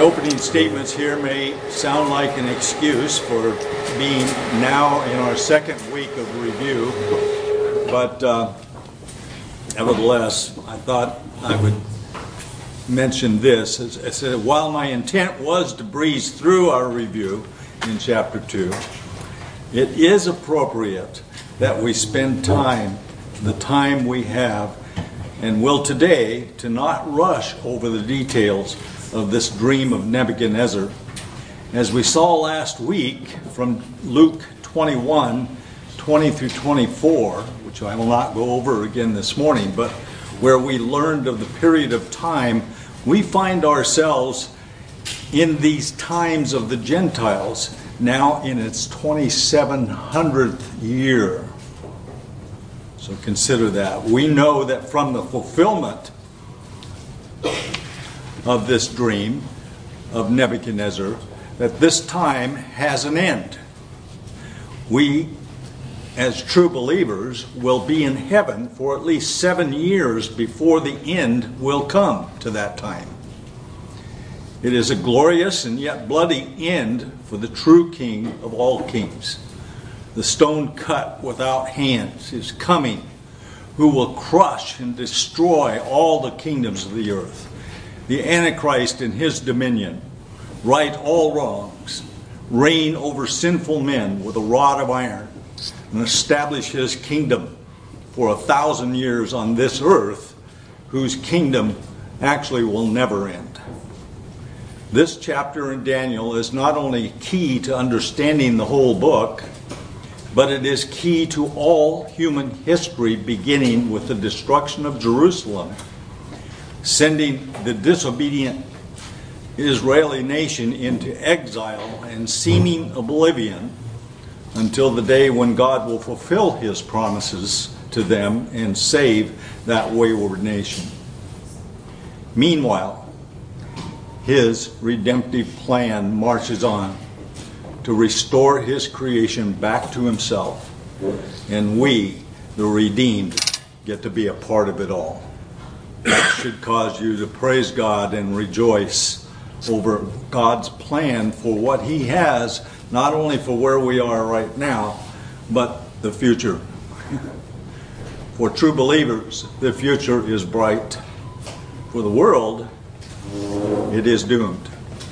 opening statements here may sound like an excuse for being now in our second week of review, but nevertheless, I thought I would mention this. I said, while my intent was to breeze through our review in chapter 2, it is appropriate that we spend time, the time we have, and will today, to not rush over the details of this dream of Nebuchadnezzar. As we saw last week from Luke 21, 20 through 24, which I will not go over again this morning, but where we learned of the period of time, we find ourselves in these times of the Gentiles, now in its 2700th year. So consider that. We know that from the fulfillment of this dream of Nebuchadnezzar, that this time has an end. We, as true believers, will be in heaven for at least 7 years before the end will come to that time. It is a glorious and yet bloody end for the true King of all kings. The stone cut without hands is coming, who will crush and destroy all the kingdoms of the earth. The Antichrist in his dominion, right all wrongs, reign over sinful men with a rod of iron, and establish his kingdom for 1,000 years on this earth, whose kingdom actually will never end. This chapter in Daniel is not only key to understanding the whole book, but it is key to all human history, beginning with the destruction of Jerusalem, sending the disobedient Israeli nation into exile and seeming oblivion until the day when God will fulfill his promises to them and save that wayward nation. Meanwhile, his redemptive plan marches on to restore his creation back to himself, and we, the redeemed, get to be a part of it all. That should cause you to praise God and rejoice over God's plan for what he has, not only for where we are right now, but the future. For true believers, the future is bright. For the world, it is doomed.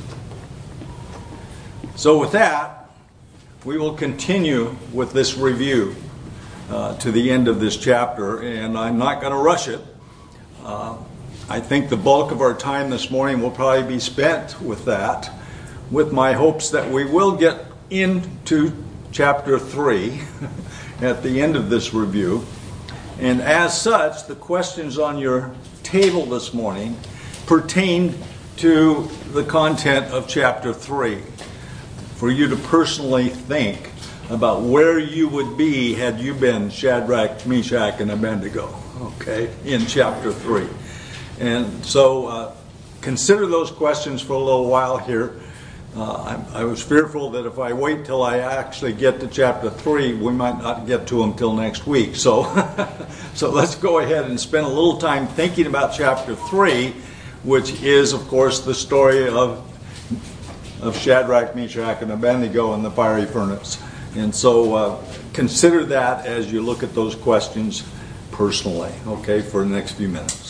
So with that, we will continue with this review to the end of this chapter, and I'm not going to rush it. I think the bulk of our time this morning will probably be spent with that, with my hopes that we will get into chapter 3 at the end of this review. And as such, the questions on your table this morning pertain to the content of chapter 3, for you to personally think about where you would be had you been Shadrach, Meshach, and Abednego, okay, in chapter 3. And so consider those questions for a little while here. I was fearful that if I wait till I actually get to chapter 3, we might not get to them till next week. So, so let's go ahead and spend a little time thinking about chapter 3, which is, of course, the story of Shadrach, Meshach, and Abednego in the fiery furnace. And so consider that as you look at those questions personally, okay, for the next few minutes.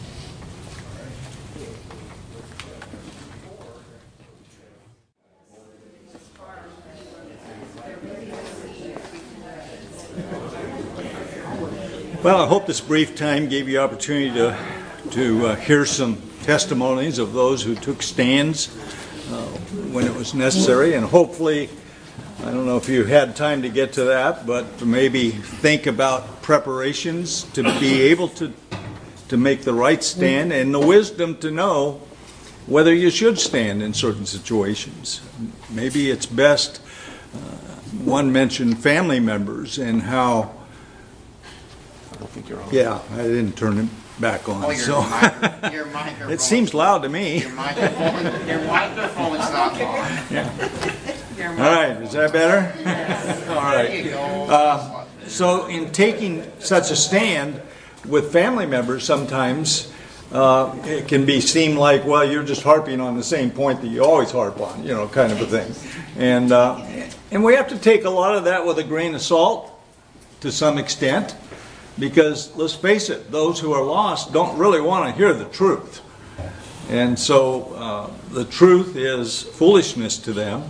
Well, I hope this brief time gave you opportunity to hear some testimonies of those who took stands when it was necessary, and hopefully, I don't know if you had time to get to that, but maybe think about preparations to be able to make the right stand and the wisdom to know whether you should stand in certain situations. Maybe it's best, one mentioned family members and how... I don't think you're on. Yeah, I didn't turn it back on. Your microphone. It seems loud to me. Your microphone is not on. Yeah. All right, is that better? Yes. All right. There you go. So in taking such a stand with family members, sometimes it can seem like, well, you're just harping on the same point that you always harp on, kind of a thing. And we have to take a lot of that with a grain of salt to some extent, because let's face it, those who are lost don't really want to hear the truth. And so the truth is foolishness to them.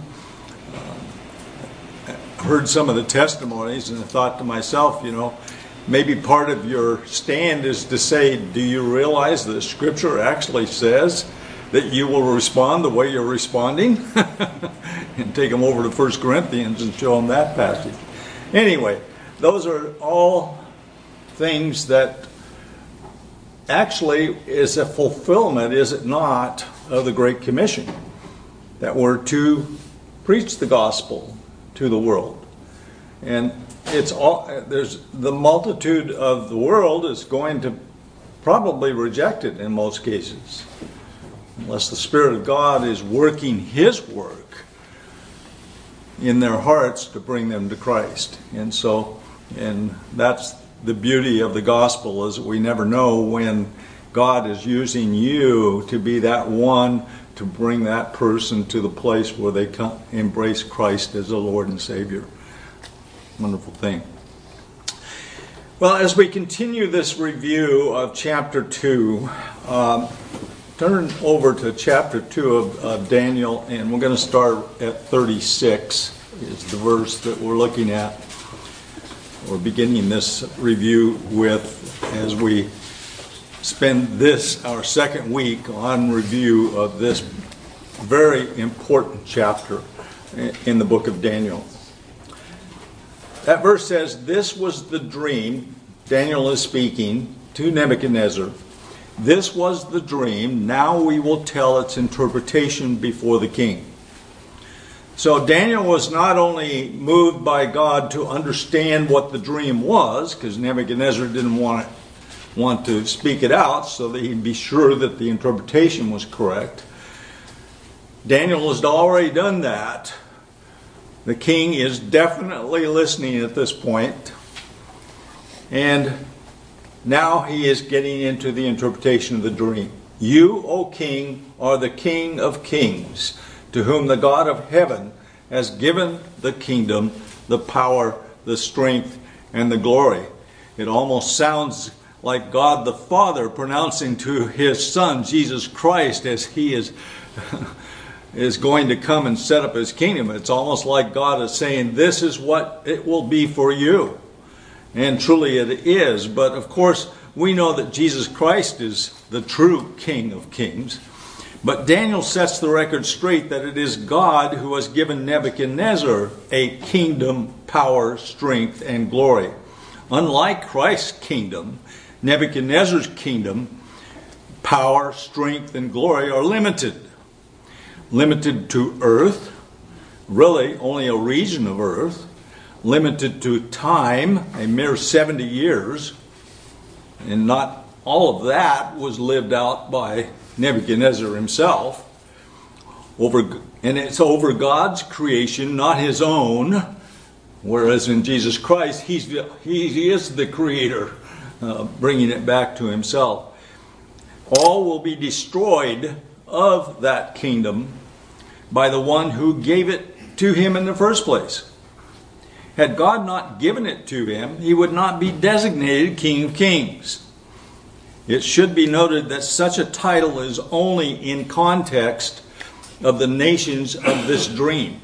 I heard some of the testimonies and I thought to myself, maybe part of your stand is to say, do you realize that Scripture actually says that you will respond the way you're responding? And take them over to 1 Corinthians and show them that passage. Anyway, those are all things that actually is a fulfillment, is it not, of the Great Commission, that we're to preach the gospel to the world. And the multitude of the world is going to probably reject it in most cases, unless the Spirit of God is working His work in their hearts to bring them to Christ. And that's the beauty of the gospel, is that we never know when God is using you to be that one to bring that person to the place where they embrace Christ as the Lord and Savior. Wonderful thing. Well, as we continue this review of chapter 2, turn over to chapter 2 of Daniel, and we're going to start at 36, is the verse that we're looking at. We're beginning this review with, as we spend our second week on review of this very important chapter in the book of Daniel. That verse says, "This was the dream," Daniel is speaking to Nebuchadnezzar. "This was the dream, now we will tell its interpretation before the king." So Daniel was not only moved by God to understand what the dream was, because Nebuchadnezzar didn't want to speak it out so that he'd be sure that the interpretation was correct. Daniel has already done that. The king is definitely listening at this point. And now he is getting into the interpretation of the dream. "You, O king, are the King of kings, to whom the God of heaven has given the kingdom, the power, the strength, and the glory." It almost sounds like God the Father pronouncing to His Son, Jesus Christ, as He is going to come and set up His kingdom. It's almost like God is saying, this is what it will be for you. And truly it is. But of course, we know that Jesus Christ is the true King of kings. But Daniel sets the record straight that it is God who has given Nebuchadnezzar a kingdom, power, strength, and glory. Unlike Christ's kingdom, Nebuchadnezzar's kingdom, power, strength, and glory are limited. Limited to earth, really only a region of earth. Limited to time, a mere 70 years. And not all of that was lived out by Nebuchadnezzar himself. And it's over God's creation, not his own. Whereas in Jesus Christ, he is the creator, bringing it back to himself. All will be destroyed of that kingdom by the one who gave it to him in the first place. Had God not given it to him, he would not be designated King of Kings. It should be noted that such a title is only in context of the nations of this dream.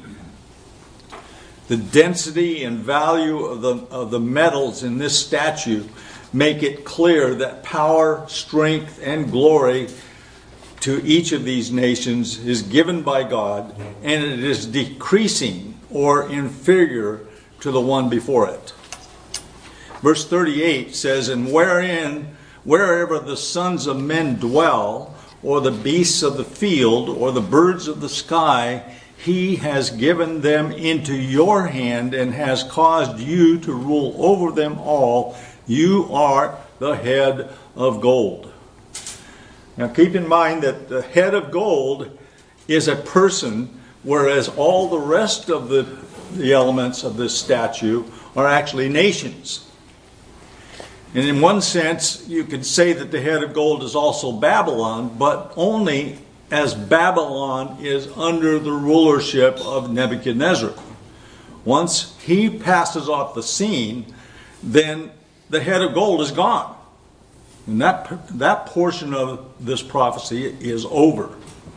The density and value of the metals in this statue make it clear that power, strength, and glory to each of these nations is given by God, and it is decreasing or inferior to the one before it. Verse 38 says, "And wherever the sons of men dwell, or the beasts of the field, or the birds of the sky, He has given them into your hand and has caused you to rule over them all. You are the head of gold." Now keep in mind that the head of gold is a person, whereas all the rest of the elements of this statue are actually nations. And in one sense, you could say that the head of gold is also Babylon, but only as Babylon is under the rulership of Nebuchadnezzar. Once he passes off the scene, then the head of gold is gone. And that portion of this prophecy is over.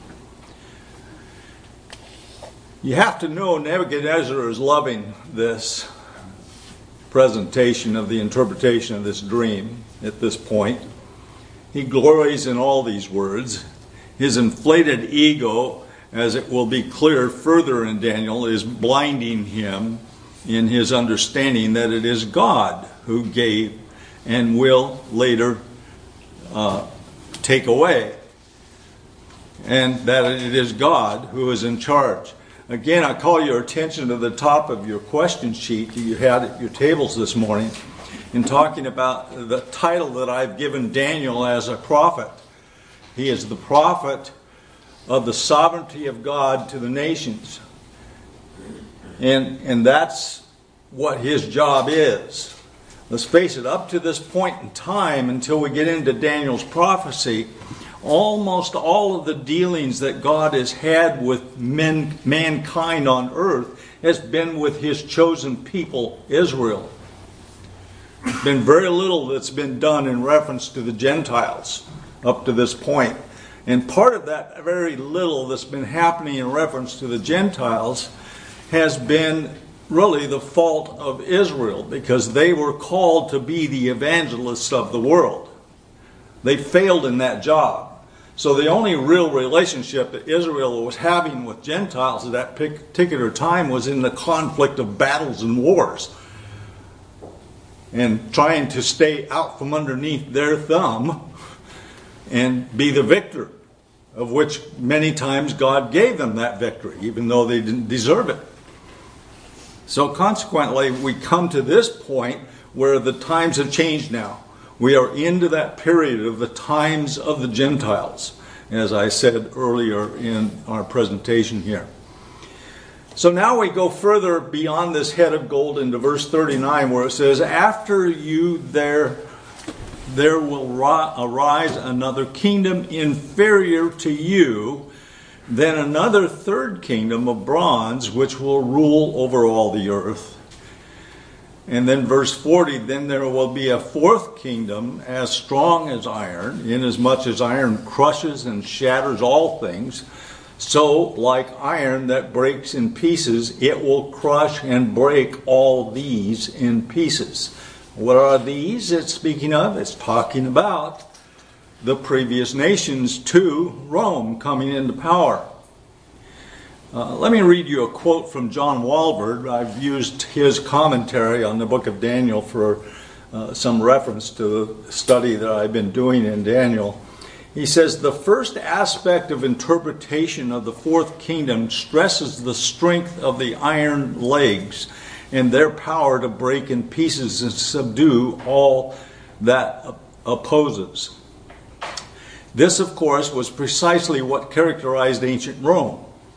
You have to know Nebuchadnezzar is loving this presentation of the interpretation of this dream at this point. He glories in all these words. His inflated ego, as it will be clear further in Daniel, is blinding him in his understanding that it is God who gave and will later take away, and that it is God who is in charge. Again, I call your attention to the top of your question sheet that you had at your tables this morning in talking about the title that I've given Daniel as a prophet. He is the prophet of the sovereignty of God to the nations. And that's what his job is. Let's face it, up to this point in time, until we get into Daniel's prophecy, almost all of the dealings that God has had with mankind on earth has been with his chosen people, Israel. There's been very little that's been done in reference to the Gentiles up to this point. And part of that very little that's been happening in reference to the Gentiles has been really the fault of Israel, because they were called to be the evangelists of the world. They failed in that job. So the only real relationship that Israel was having with Gentiles at that particular time was in the conflict of battles and wars, and trying to stay out from underneath their thumb and be the victor, of which many times God gave them that victory, even though they didn't deserve it. So consequently, we come to this point where the times have changed now. We are into that period of the times of the Gentiles, as I said earlier in our presentation here. So now we go further beyond this head of gold into verse 39, where it says, "After you there will arise another kingdom inferior to you, then another third kingdom of bronze, which will rule over all the earth." And then verse 40, "Then there will be a fourth kingdom as strong as iron, inasmuch as iron crushes and shatters all things. So, like iron that breaks in pieces, it will crush and break all these in pieces." What are these it's speaking of? It's talking about the previous nations to Rome coming into power. Let me read you a quote from John Walvoord. I've used his commentary on the book of Daniel for some reference to the study that I've been doing in Daniel. He says, "The first aspect of interpretation of the fourth kingdom stresses the strength of the iron legs and their power to break in pieces and subdue all that opposes. This, of course, was precisely what characterized ancient Rome.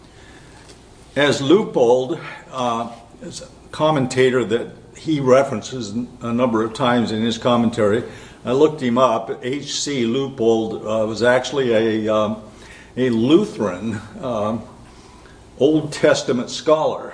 As Leupold, a commentator that he references a number of times in his commentary, I looked him up. H.C. Leupold was actually a Lutheran Old Testament scholar,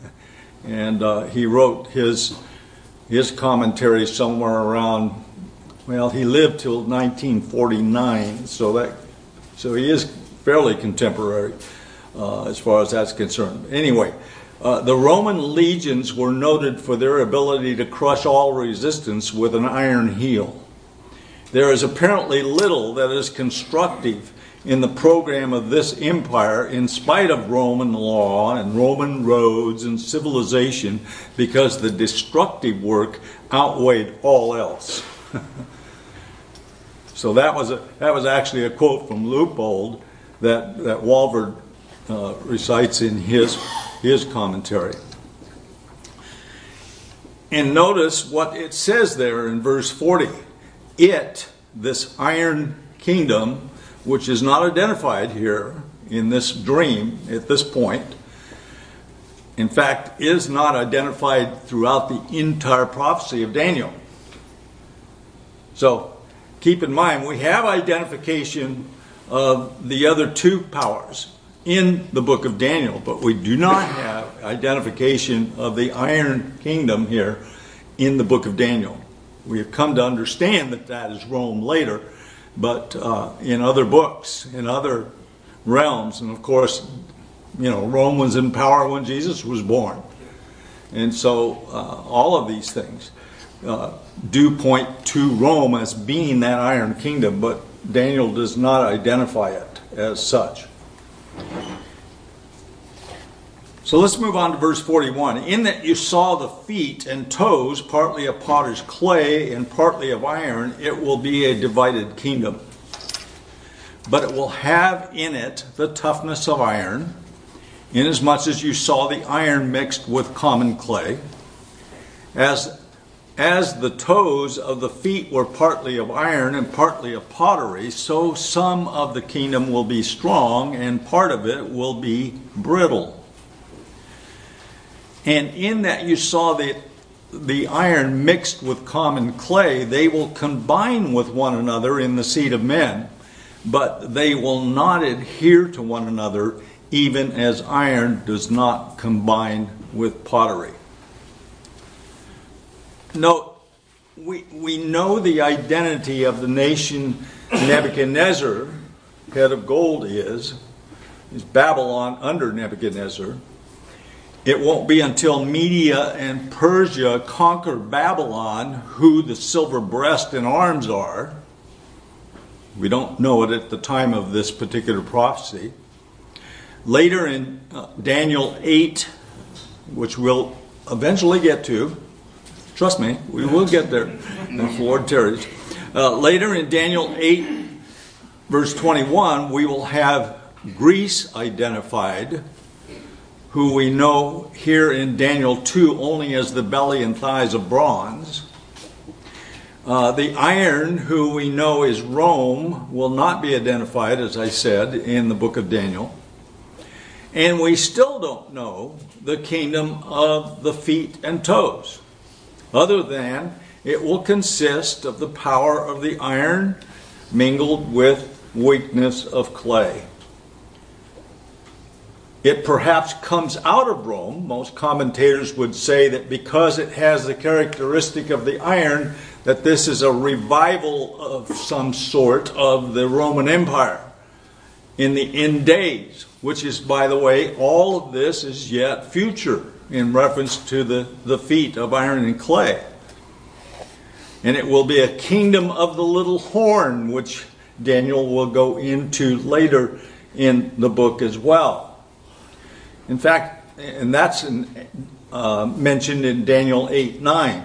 and he wrote his commentary somewhere around, well, he lived till 1949, so he is fairly contemporary as far as that's concerned. Anyway, the Roman legions were noted for their ability to crush all resistance with an iron heel. There is apparently little that is constructive in the program of this empire, in spite of Roman law and Roman roads and civilization, because the destructive work outweighed all else." So that was actually a quote from Leupold that Walvoord recites in his commentary. And notice what it says there in verse 40. It, this iron kingdom, which is not identified here in this dream at this point, in fact, is not identified throughout the entire prophecy of Daniel. So keep in mind, we have identification of the other two powers in the book of Daniel, but we do not have identification of the iron kingdom here in the book of Daniel. We have come to understand that that is Rome later, but in other books, in other realms, and of course, Rome was in power when Jesus was born. And so all of these things do point to Rome as being that iron kingdom, but Daniel does not identify it as such. So let's move on to verse 41. In that you saw the feet and toes, partly of potter's clay and partly of iron, it will be a divided kingdom. But it will have in it the toughness of iron, inasmuch as you saw the iron mixed with common clay. As the toes of the feet were partly of iron and partly of pottery, so some of the kingdom will be strong and part of it will be brittle. And in that you saw the iron mixed with common clay, they will combine with one another in the seed of men, but they will not adhere to one another, even as iron does not combine with pottery. Note, we know the identity of the nation Nebuchadnezzar, head of gold, is Babylon under Nebuchadnezzar. It won't be until Media and Persia conquer Babylon who the silver breast and arms are. We don't know it at the time of this particular prophecy. Later in Daniel 8, which we'll eventually get to, trust me, we will get there if the Lord tarries. Later in Daniel 8, verse 21, we will have Greece identified, who we know here in Daniel 2 only as the belly and thighs of bronze. The iron, who we know is Rome, will not be identified, as I said, in the book of Daniel. And we still don't know the kingdom of the feet and toes, other than it will consist of the power of the iron mingled with weakness of clay. It perhaps comes out of Rome. Most commentators would say that because it has the characteristic of the iron, that this is a revival of some sort of the Roman Empire in the end days, which is, by the way, all of this is yet future in reference to the feet of iron and clay. And it will be a kingdom of the little horn, which Daniel will go into later in the book as well. In fact, and that's mentioned in Daniel 8:9.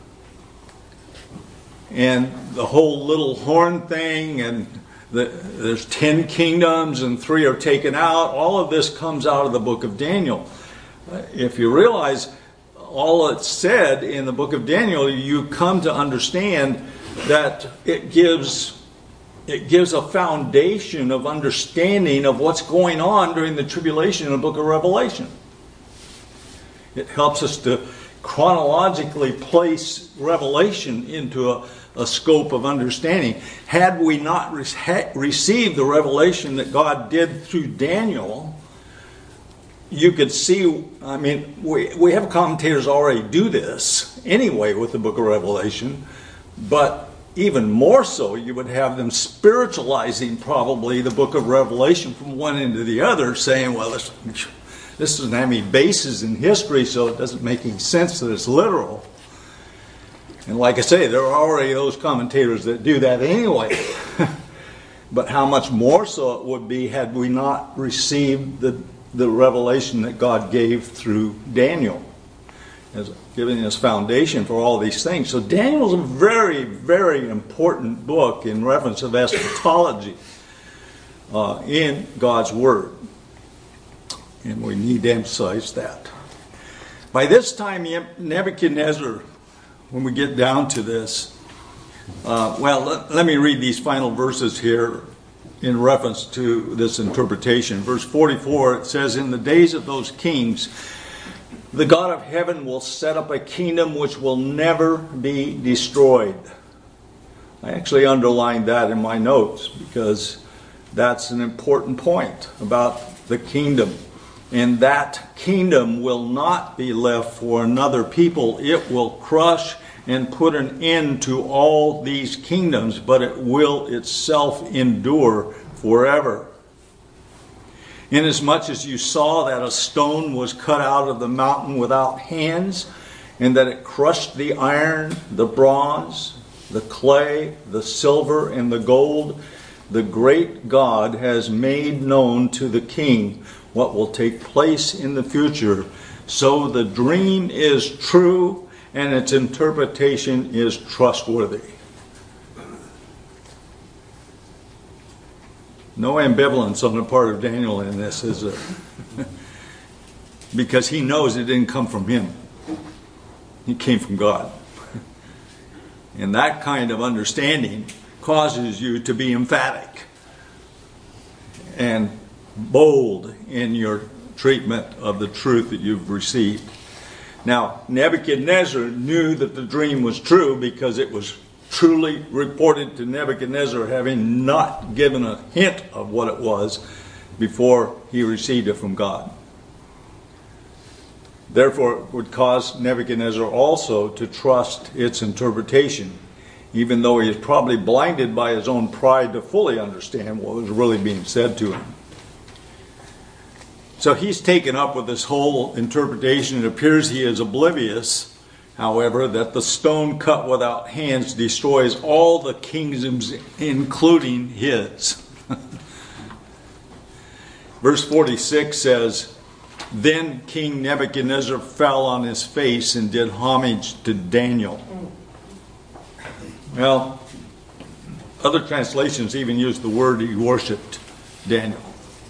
And the whole little horn thing, and there's 10 kingdoms and 3 are taken out. All of this comes out of the book of Daniel. If you realize all that's said in the book of Daniel, you come to understand that it gives a foundation of understanding of what's going on during the tribulation in the book of Revelation. It helps us to chronologically place Revelation into a scope of understanding. Had we not received the revelation that God did through Daniel, you could see, we have commentators already do this anyway with the book of Revelation, but even more so, you would have them spiritualizing probably the book of Revelation from one end to the other, saying, well, this doesn't have any basis in history, so it doesn't make any sense that it's literal. And like I say, there are already those commentators that do that anyway. But how much more so it would be had we not received the revelation that God gave through Daniel, as giving us foundation for all these things. So Daniel's a very, very important book in reference of eschatology in God's Word. And we need to emphasize that. By this time, Nebuchadnezzar, when we get down to this, let me read these final verses here in reference to this interpretation. Verse 44, it says, in the days of those kings, the God of heaven will set up a kingdom which will never be destroyed. I actually underlined that in my notes because that's an important point about the kingdom. And that kingdom will not be left for another people. It will crush and put an end to all these kingdoms, but it will itself endure forever. Inasmuch as you saw that a stone was cut out of the mountain without hands, and that it crushed the iron, the bronze, the clay, the silver, and the gold, the great God has made known to the king what will take place in the future. So the dream is true and its interpretation is trustworthy. No ambivalence on the part of Daniel in this, is there? Because he knows it didn't come from him. It came from God. And that kind of understanding causes you to be emphatic and bold in your treatment of the truth that you've received. Now, Nebuchadnezzar knew that the dream was true because it was truly reported to Nebuchadnezzar, having not given a hint of what it was before he received it from God. Therefore, it would cause Nebuchadnezzar also to trust its interpretation, even though he is probably blinded by his own pride to fully understand what was really being said to him. So he's taken up with this whole interpretation. It appears he is oblivious, however, that the stone cut without hands destroys all the kingdoms, including his. Verse 46 says, "Then King Nebuchadnezzar fell on his face and did homage to Daniel." Well, other translations even use the word he worshipped Daniel.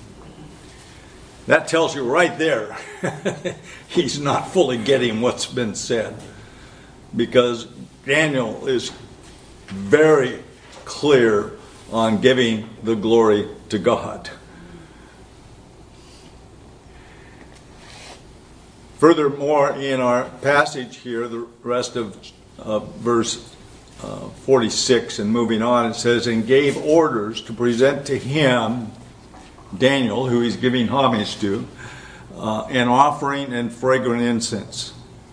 That tells you right there he's not fully getting what's been said, because Daniel is very clear on giving the glory to God. Furthermore, in our passage here, the rest of verse 46 and moving on, it says, "And gave orders to present to him," Daniel, who he's giving homage to, an offering and fragrant incense.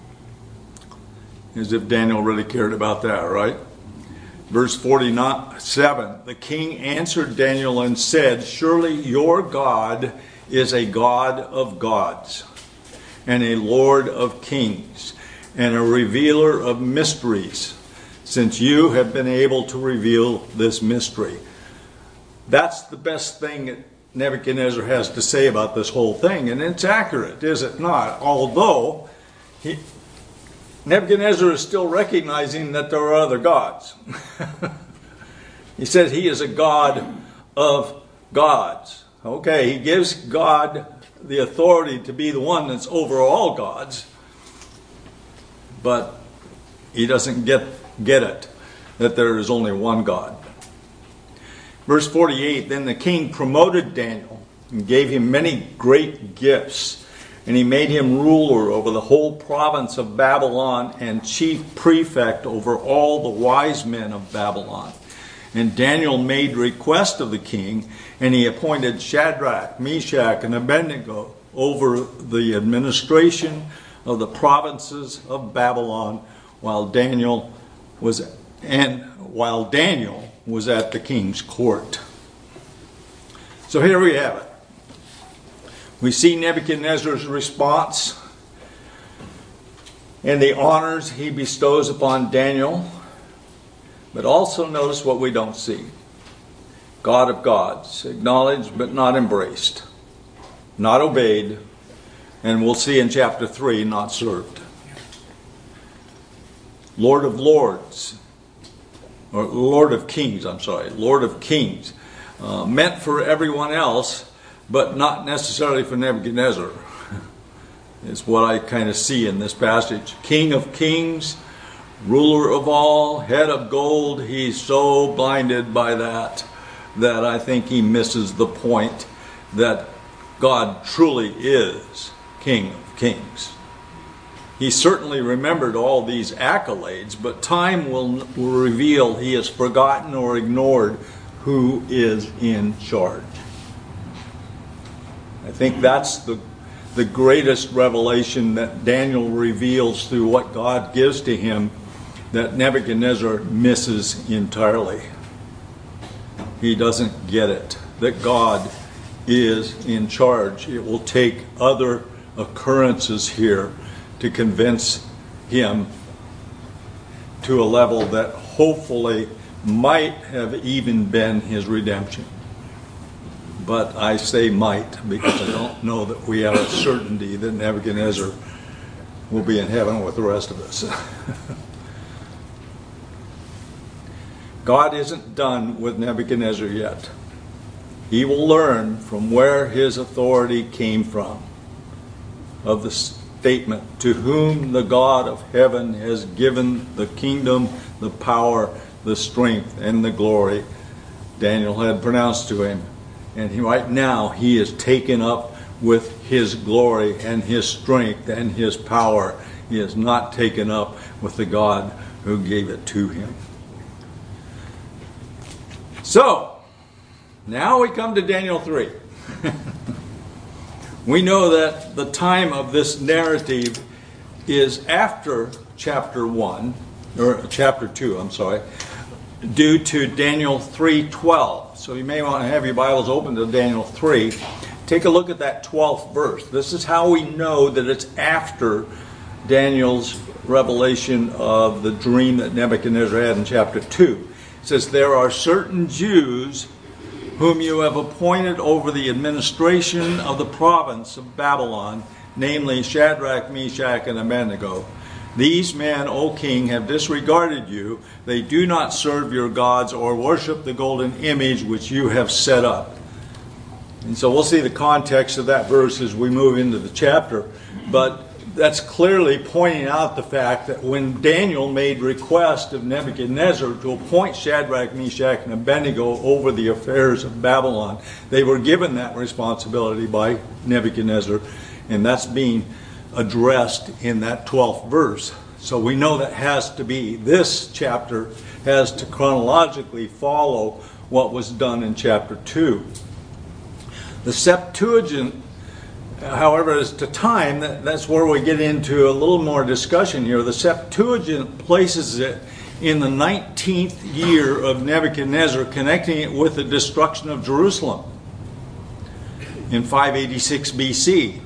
As if Daniel really cared about that, right? Verse 47, "The king answered Daniel and said, 'Surely your God is a God of gods, and a Lord of kings, and a revealer of mysteries, since you have been able to reveal this mystery.'" That's the best thing that Nebuchadnezzar has to say about this whole thing, and it's accurate, is it not? Although Nebuchadnezzar is still recognizing that there are other gods. He says he is a God of gods. Okay, he gives God the authority to be the one that's over all gods, but he doesn't get it, that there is only one God. Verse 48, "Then the king promoted Daniel and gave him many great gifts, and he made him ruler over the whole province of Babylon and chief prefect over all the wise men of Babylon. And Daniel made request of the king, and he appointed Shadrach, Meshach, and Abednego over the administration of the provinces of Babylon, while Daniel was at the king's court." So here we have it. We see Nebuchadnezzar's response and the honors he bestows upon Daniel. But also notice what we don't see. God of gods, acknowledged but not embraced, not obeyed, and we'll see in chapter 3, not served. Lord of lords, or Lord of kings, Lord of kings, meant for everyone else, but not necessarily for Nebuchadnezzar, is what I kind of see in this passage. King of kings, ruler of all, head of gold. He's so blinded by that I think he misses the point that God truly is King of kings. He certainly remembered all these accolades, but time will reveal he has forgotten or ignored who is in charge. I think that's the greatest revelation that Daniel reveals through what God gives to him that Nebuchadnezzar misses entirely. He doesn't get it, that God is in charge. It will take other occurrences here to convince him to a level that hopefully might have even been his redemption. But I say might because I don't know that we have a certainty that Nebuchadnezzar will be in heaven with the rest of us. God isn't done with Nebuchadnezzar yet. He will learn from where his authority came from, of the statement, to whom the God of heaven has given the kingdom, the power, the strength, and the glory Daniel had pronounced to him. And right now he is taken up with his glory and his strength and his power. He is not taken up with the God who gave it to him. So, now we come to Daniel 3. We know that the time of this narrative is after chapter 1, or chapter 2, I'm sorry, due to Daniel 3:12. So you may want to have your Bibles open to Daniel 3. Take a look at that 12th verse. This is how we know that it's after Daniel's revelation of the dream that Nebuchadnezzar had in chapter 2. It says, "There are certain Jews whom you have appointed over the administration of the province of Babylon, namely Shadrach, Meshach, and Abednego. These men, O king, have disregarded you. They do not serve your gods or worship the golden image which you have set up." And so we'll see the context of that verse as we move into the chapter. But that's clearly pointing out the fact that when Daniel made request of Nebuchadnezzar to appoint Shadrach, Meshach, and Abednego over the affairs of Babylon, they were given that responsibility by Nebuchadnezzar, and that's being addressed in that 12th verse. So we know that has to be, this chapter has to chronologically follow what was done in chapter 2. The Septuagint, however, as to time, that's where we get into a little more discussion here. The Septuagint places it in the 19th year of Nebuchadnezzar, connecting it with the destruction of Jerusalem in 586 BC.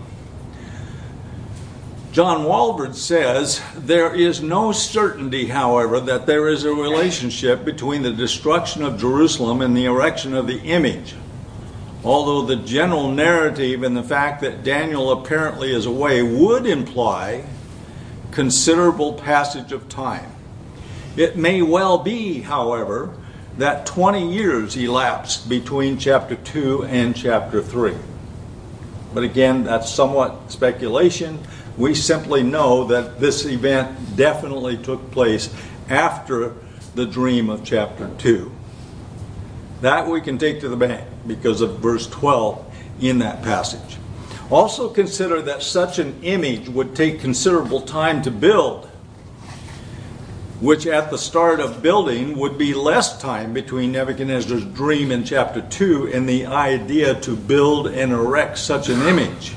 John Walvoord says, "There is no certainty, however, that there is a relationship between the destruction of Jerusalem and the erection of the image. Although the general narrative and the fact that Daniel apparently is away would imply considerable passage of time. It may well be, however, that 20 years elapsed between chapter 2 and chapter 3. But again, that's somewhat speculation. We simply know that this event definitely took place after the dream of chapter 2. That we can take to the bank because of verse 12 in that passage. Also consider that such an image would take considerable time to build, which at the start of building would be less time between Nebuchadnezzar's dream in chapter 2 and the idea to build and erect such an image.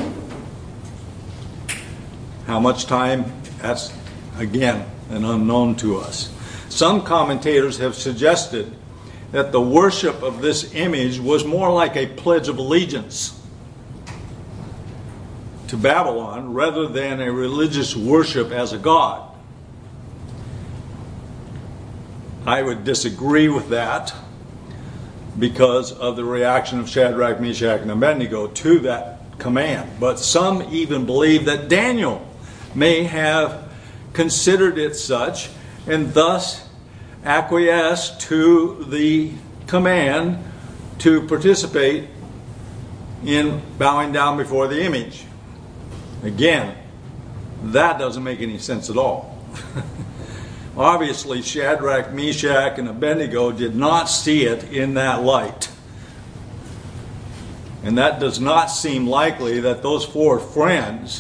How much time? That's, again, an unknown to us. Some commentators have suggested that the worship of this image was more like a pledge of allegiance to Babylon rather than a religious worship as a god. I would disagree with that because of the reaction of Shadrach, Meshach, and Abednego to that command. But some even believe that Daniel may have considered it such and thus acquiesced to the command to participate in bowing down before the image. Again, that doesn't make any sense at all. Obviously, Shadrach, Meshach, and Abednego did not see it in that light. And that does not seem likely that those four friends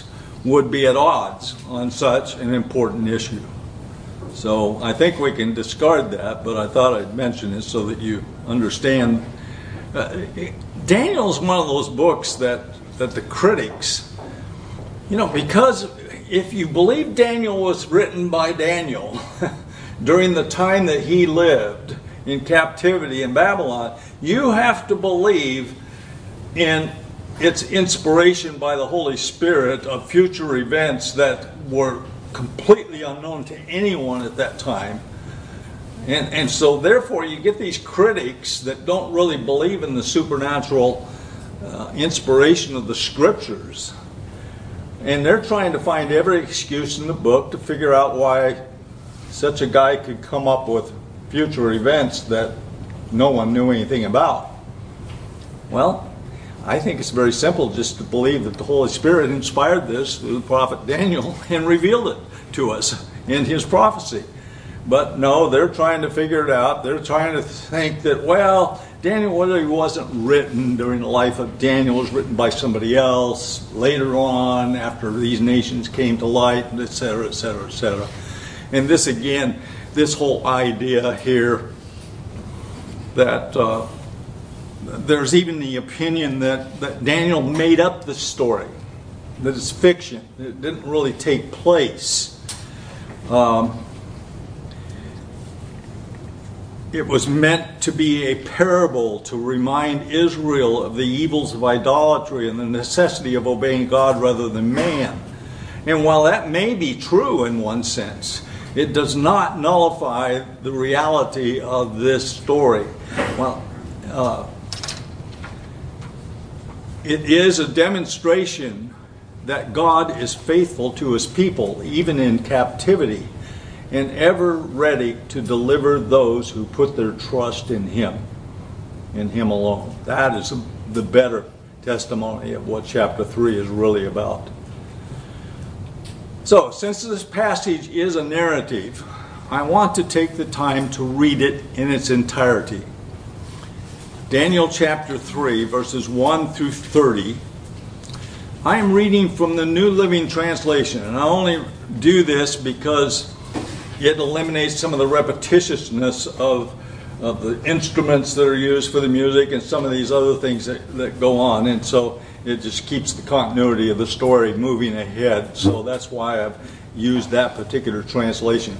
would be at odds on such an important issue. So I think we can discard that, but I thought I'd mention it so that you understand. Daniel's one of those books that the critics, because if you believe Daniel was written by Daniel during the time that he lived in captivity in Babylon, you have to believe in its inspiration by the Holy Spirit of future events that were completely unknown to anyone at that time. And so therefore you get these critics that don't really believe in the supernatural inspiration of the scriptures. And they're trying to find every excuse in the book to figure out why such a guy could come up with future events that no one knew anything about. Well, I think it's very simple just to believe that the Holy Spirit inspired this through the prophet Daniel and revealed it to us in his prophecy. But no, they're trying to figure it out. They're trying to think that, well, Daniel really wasn't written during the life of Daniel. It was written by somebody else later on after these nations came to light, etc., etc., etc. And this, again, this whole idea here that there's even the opinion that Daniel made up the story, that it's fiction, it didn't really take place. It was meant to be a parable to remind Israel of the evils of idolatry and the necessity of obeying God rather than man. And while that may be true in one sense, it does not nullify the reality of this story. Well, it is a demonstration that God is faithful to his people, even in captivity, and ever ready to deliver those who put their trust in him alone. That is the better testimony of what chapter 3 is really about. So, since this passage is a narrative, I want to take the time to read it in its entirety. Daniel chapter 3, verses 1 through 30. I am reading from the New Living Translation, and I only do this because it eliminates some of the repetitiousness of the instruments that are used for the music and some of these other things that go on. And so it just keeps the continuity of the story moving ahead. So that's why I've used that particular translation.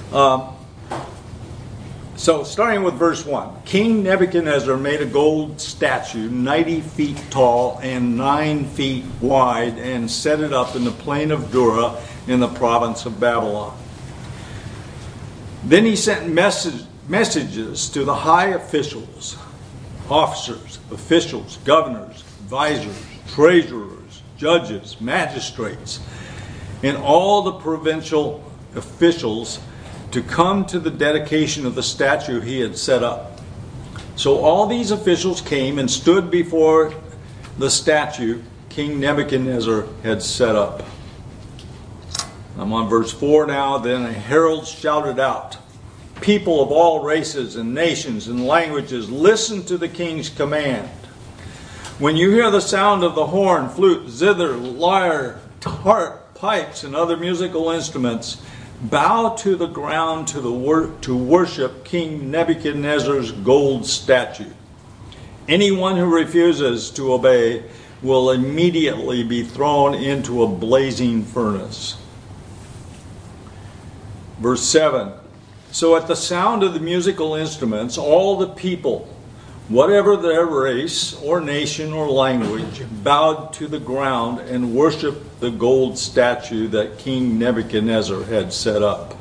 So starting with verse 1. King Nebuchadnezzar made a gold statue 90 feet tall and 9 feet wide and set it up in the plain of Dura in the province of Babylon. Then he sent messages to the high officials, officers, officials, governors, advisors, treasurers, judges, magistrates, and all the provincial officials to come to the dedication of the statue he had set up. So all these officials came and stood before the statue King Nebuchadnezzar had set up. I'm on verse 4 now. Then a herald shouted out, "People of all races and nations and languages, listen to the king's command. When you hear the sound of the horn, flute, zither, lyre, harp, pipes, and other musical instruments, bow to the ground to worship King Nebuchadnezzar's gold statue. Anyone who refuses to obey will immediately be thrown into a blazing furnace." Verse 7. So at the sound of the musical instruments, all the people, whatever their race or nation or language, bowed to the ground and worshiped the gold statue that King Nebuchadnezzar had set up.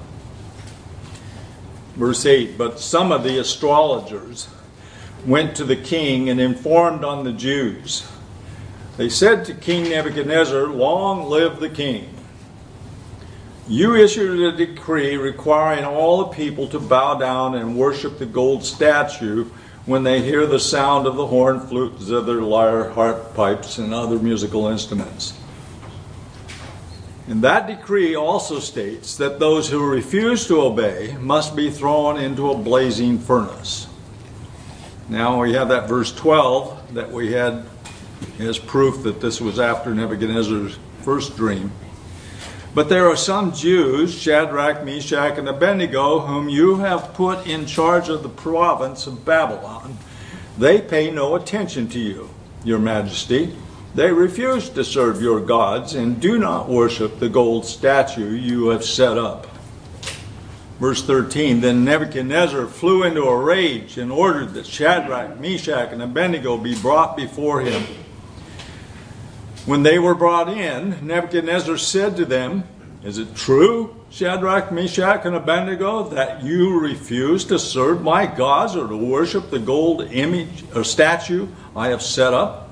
Verse 8. But some of the astrologers went to the king and informed on the Jews. They said to King Nebuchadnezzar, "Long live the king. You issued a decree requiring all the people to bow down and worship the gold statue when they hear the sound of the horn, flute, zither, lyre, harp, pipes, and other musical instruments. And that decree also states that those who refuse to obey must be thrown into a blazing furnace." Now we have that verse 12 that we had as proof that this was after Nebuchadnezzar's first dream. But there are some Jews, Shadrach, Meshach, and Abednego, whom you have put in charge of the province of Babylon. They pay no attention to you, your majesty. They refuse to serve your gods and do not worship the gold statue you have set up. Verse 13, then Nebuchadnezzar flew into a rage and ordered that Shadrach, Meshach, and Abednego be brought before him. When they were brought in, Nebuchadnezzar said to them, is it true, Shadrach, Meshach, and Abednego, that you refuse to serve my gods or to worship the gold image or statue I have set up?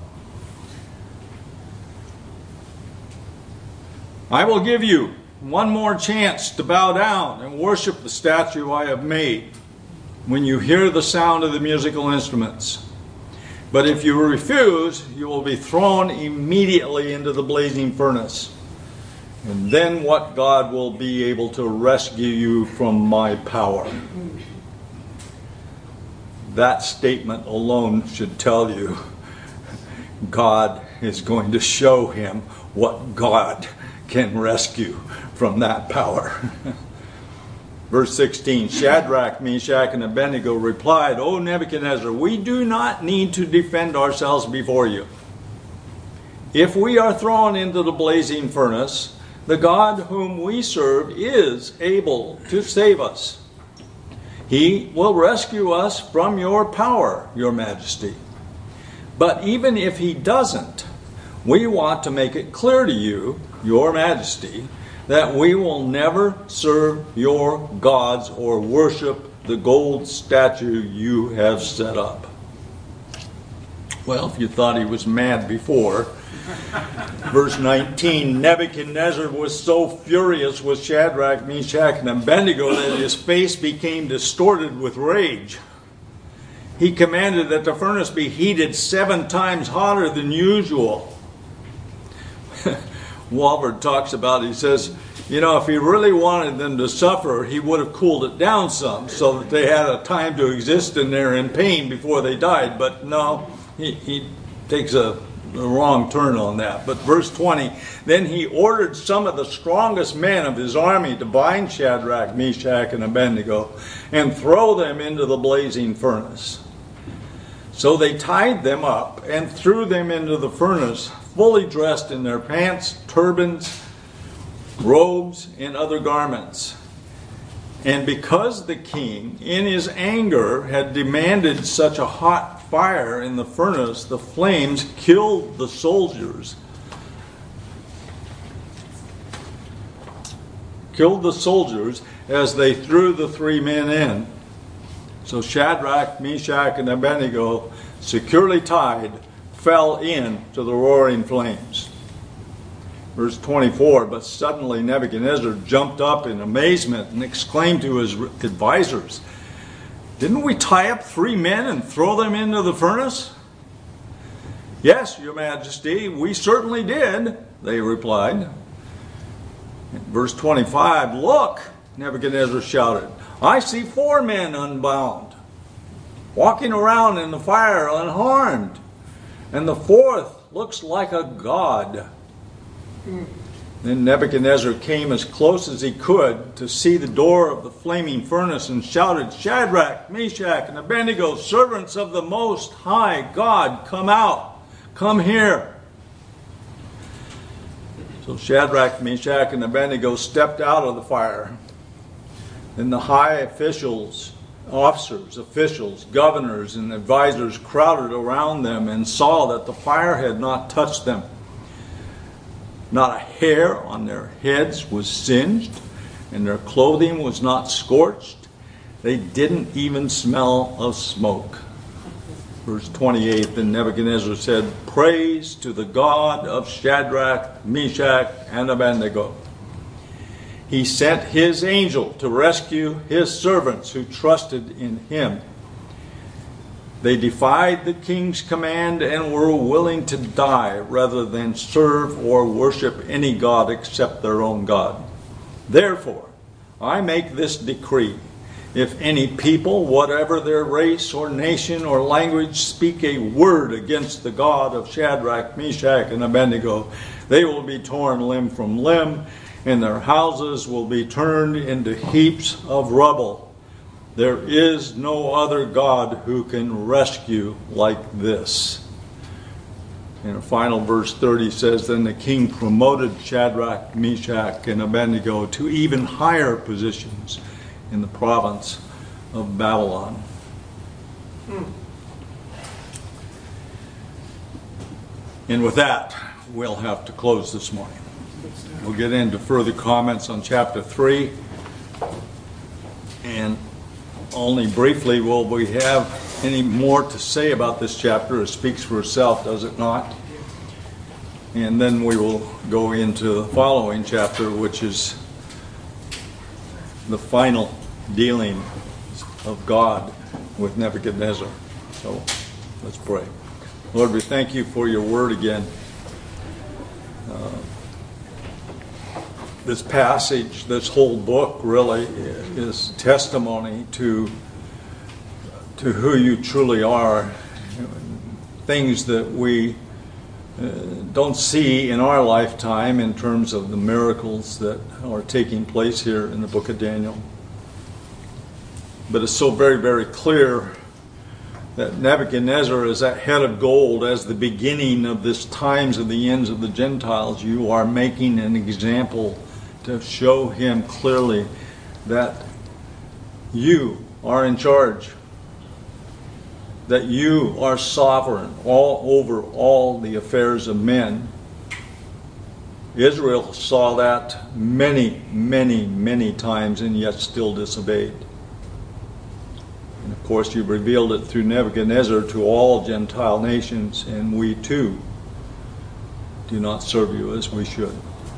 I will give you one more chance to bow down and worship the statue I have made when you hear the sound of the musical instruments. But if you refuse, you will be thrown immediately into the blazing furnace. And then what God will be able to rescue you from my power? That statement alone should tell you God is going to show him what God can rescue from that power. Verse 16, Shadrach, Meshach, and Abednego replied, O Nebuchadnezzar, we do not need to defend ourselves before you. If we are thrown into the blazing furnace, the God whom we serve is able to save us. He will rescue us from your power, your majesty. But even if he doesn't, we want to make it clear to you, your majesty, that we will never serve your gods or worship the gold statue you have set up. Well, if you thought he was mad before, verse 19, Nebuchadnezzar was so furious with Shadrach, Meshach, and Abednego that his face became distorted with rage. He commanded that the furnace be heated 7 times hotter than usual. Walbert talks about, he says, if he really wanted them to suffer, he would have cooled it down some so that they had a time to exist in there in pain before they died. But no, he takes a wrong turn on that. But verse 20, then he ordered some of the strongest men of his army to bind Shadrach, Meshach, and Abednego and throw them into the blazing furnace. So they tied them up and threw them into the furnace, fully dressed in their pants, turbans, robes, and other garments. And because the king, in his anger, had demanded such a hot fire in the furnace, the flames killed the soldiers. As they threw the 3 men in. So Shadrach, Meshach, and Abednego, securely tied, fell into the roaring flames. Verse 24, but suddenly Nebuchadnezzar jumped up in amazement and exclaimed to his advisors, didn't we tie up 3 men and throw them into the furnace? Yes, your majesty, we certainly did, they replied. Verse 25, look, Nebuchadnezzar shouted, I see 4 men unbound, walking around in the fire unharmed, and the 4th looks like a god. Then Nebuchadnezzar came as close as he could to see the door of the flaming furnace and shouted, Shadrach, Meshach, and Abednego, servants of the Most High God, come out, come here. So Shadrach, Meshach, and Abednego stepped out of the fire. Then the high officials, governors, and advisors crowded around them and saw that the fire had not touched them. Not a hair on their heads was singed, and their clothing was not scorched. They didn't even smell of smoke. Verse 28, then Nebuchadnezzar said, praise to the God of Shadrach, Meshach, and Abednego. He sent his angel to rescue his servants who trusted in him. They defied the king's command and were willing to die rather than serve or worship any god except their own God. Therefore, I make this decree. If any people, whatever their race or nation or language, speak a word against the God of Shadrach, Meshach, and Abednego, they will be torn limb from limb, and their houses will be turned into heaps of rubble. There is no other God who can rescue like this. And the final verse 30 says, then the king promoted Shadrach, Meshach, and Abednego to even higher positions in the province of Babylon. And with that, we'll have to close this morning. We'll get into further comments on chapter 3. And only briefly will we have any more to say about this chapter. It speaks for itself, does it not? And then we will go into the following chapter, which is the final dealing of God with Nebuchadnezzar. So let's pray. Lord, we thank you for your word again. This passage, this whole book really is testimony to who you truly are. Things that we don't see in our lifetime in terms of the miracles that are taking place here in the book of Daniel. But it's so very, very clear that Nebuchadnezzar is that head of gold as the beginning of this times of the ends of the Gentiles. You are making an example to show him clearly that you are in charge, that you are sovereign all over all the affairs of men. Israel saw that many, many, many times and yet still disobeyed. And of course, you revealed it through Nebuchadnezzar to all Gentile nations, and we too do not serve you as we should.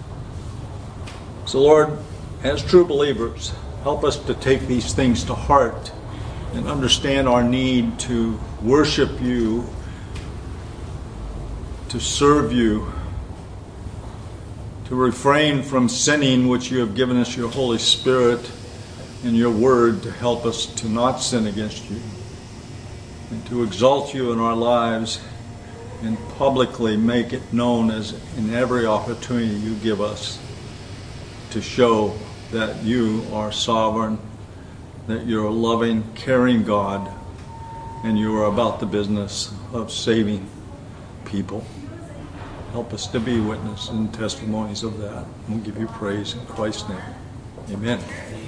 So Lord, as true believers, help us to take these things to heart and understand our need to worship you, to serve you, to refrain from sinning, which you have given us your Holy Spirit and your word to help us to not sin against you, and to exalt you in our lives and publicly make it known as in every opportunity you give us to show that you are sovereign, that you're a loving, caring God, and you are about the business of saving people. Help us to be witnesses and testimonies of that. We'll give you praise in Christ's name. Amen.